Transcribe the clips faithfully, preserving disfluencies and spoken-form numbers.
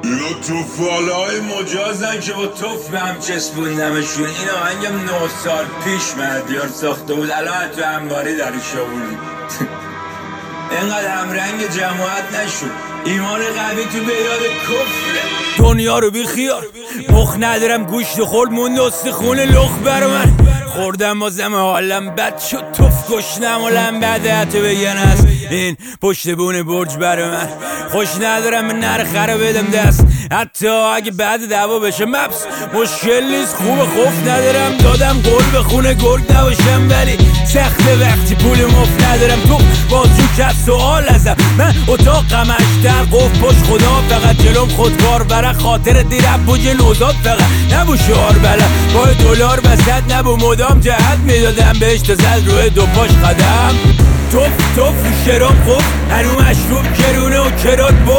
اینا توفالای مجازن که با توف به هم چسبوندمشون. این آهنگم نه سال پیش مهدیار ساخته بود، الان تو انباری درش آوردیم. اینقدر همرنگ جماعت نشد، ایمان قوی تو بیاد کفره. دنیا رو بی خیار مخ ندارم، گوشت خورد موند استخون لخ بر من. خوردم بازم حالم بد شد، توف گشنم و لم بده حتی بگن است این پشت بون برج بر من. خوش ندارم به نرخه رو بدم دست، حتی اگه بعد دعوا بشه مبس مشکل نیست. خوب خوف ندارم، دادم قول به خونه گرگ نباشم، ولی سخته وقتی پول مفت ندارم. تو بازجو کرد سوال ازم، من اتاقم اشتر قف پشت خدا، فقط جلوم خودکار برای خاطر دیرم بوج نوزاد، فقط نبو شعار بلد با دلار وسط، نبو مدام جهت میدادم بهش تا زد روی دو پاش قدم. توف توف شراب خوب هنو مشروب کرونه و کرات بخ،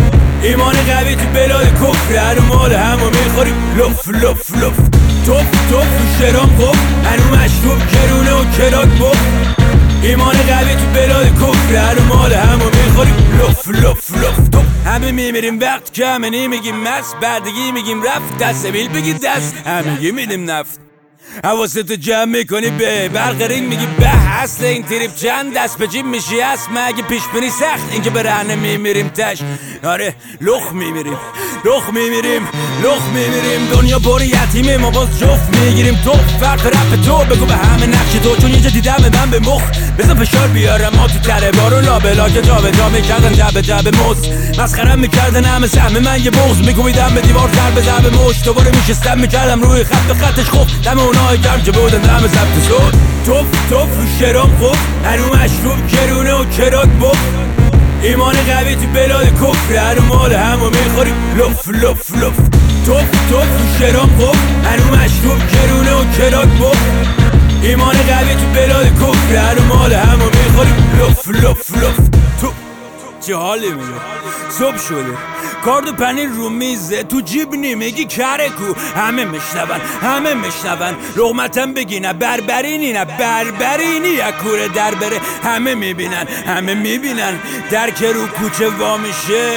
ایمان قوی تو بلاد کفر، هنو مال همو میخوریم لف لف لف. توف توف شراب خوب هنو مشروب کرونه و کرات بخ، ایمان قوی تو بلاد کفر، هنو مال همو میخوریم لف لف لف. تو همه میمیریم وقت که همه نمیگیم مست، بعدگی میگیم رفت دست بیل بگی دست، همه میدیم نفت. حواستو جمع میکنی به برق رینگ میگی به، اصل این تریپ چند دست به جیب میشی هست، مگه پیش بینی سخت اینکه به رهنه میمیریم تش. آره لخ میمیریم لخ میمیریم لخ میمیریم، دنیا پر یتیمه ما باز جفت میگیریم. تو فرق رپ تو بگو به همه نقش تو، چون یه جا دیدم من به مخ بزن فشار بیارم. ما تو تره بارون لابلا که جا به جا میکردن جب جب موز، مسخرم میکردن همه سهم من یه بغض، میکوبیدم به دیوار تر به ضرب مشت، دوباره میشستم میکردم روی خط و خطش خوب دم اونای گرم که بودن دم ضبط صوت. توف توف شراب خوب هنو مشروب کرونه و کرات بخ، ایمان قوی تو بلاد کفر، هنو مال همو میخوریم لف لف لف. توف توف شراب خوب هنو مشروب کرونه و کرات بخ، ایمان قوی تو بلاد کفر، هنو مال همو میخوریم لف لف لف. تو چه حالی میگه صبح شده کارد و پنیر رو میزه، تو جیب نمیگی کره کو، همه میشنون همه میشنون لغمتم بگی نه بربرینی نه بربرینی، یک کوره در بره همه میبینن همه میبینن، در که رو کوچه وا میشه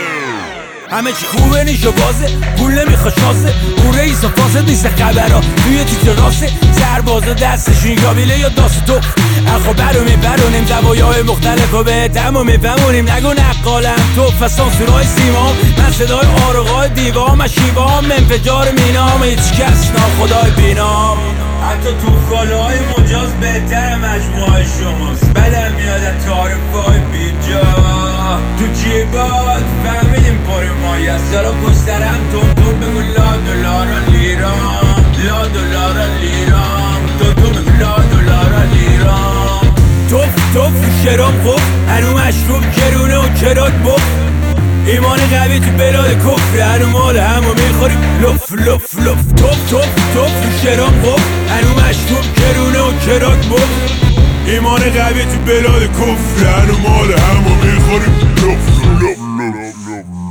همه چی خوبه نیش و بازه، پول نمیخواد شاسه، او رئیس و فاسد نیست خبرها توی تیتر راسه، سرباز و دستشون یابیله یا داست تو اخو برو میبرونیم زوایای مختلف و به تمو میفهمونیم. نگو نقالم تو فسان سورای سیمام، من صدای آرقای دیوام و شیوام، انفجار مینام هیچ کس ناخدای بینام. حتی توفالای مجاز بهتر مجموعه شماست، بدم میاد تعارفای بیجا تو جیبات فهمیدیم پاری مایی است. سالا پسترم تون تون بگو لا دلارا لیرام، لا دلارا لیرام، تون تون بگو لا دلارا لیرام. توف توف شراب خوب هنو مشروب کرونه و کرات بخ، ایمان قوی تو بلاد کفر، هنو مال همو میخوریم لف لف لف. توف توف توف شراب خوب هنو مشروب کرونه و کرات بخ، ایمان قوی تو بلاد کفر، هنو مال همو میخوریم لف لف لف.